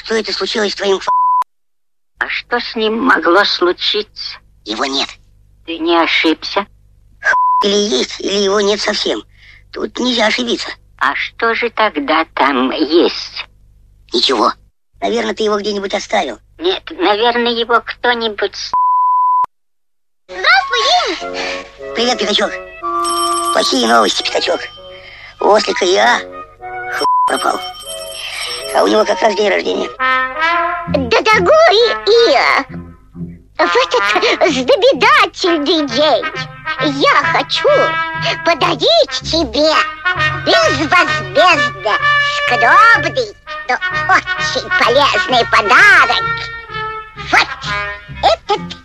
Что это случилось с твоим А что с ним могло случиться? Его нет. Ты не ошибся? Или есть, или его нет совсем. Тут нельзя ошибиться. А что же тогда там есть? Ничего. Наверное, ты его где-нибудь оставил. Нет, наверное, его кто-нибудь... Здравствуй, Привет, Пятачок. Плохие новости, Пятачок. У ослика я пропал. А у него как раз день рождения. Дорогой Иа, в этот знаменательный день я хочу подарить тебе безвозмездно скромный, но очень полезный подарок. Вот этот.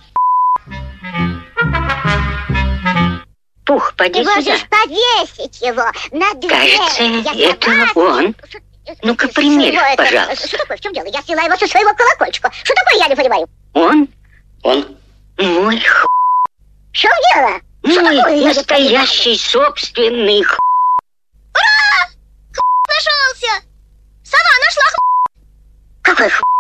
Пух, поди Ты сюда. можешь повесить его на дверь. Кажется, это он. Ну-ка, примерь, пожалуйста. Что такое? В чем дело? Я сняла его со своего колокольчика. Что такое, я не понимаю. Он? Он? Мой В чем дело? Что такое, Мой я не настоящий собственный Нашелся! Сова нашла. Какой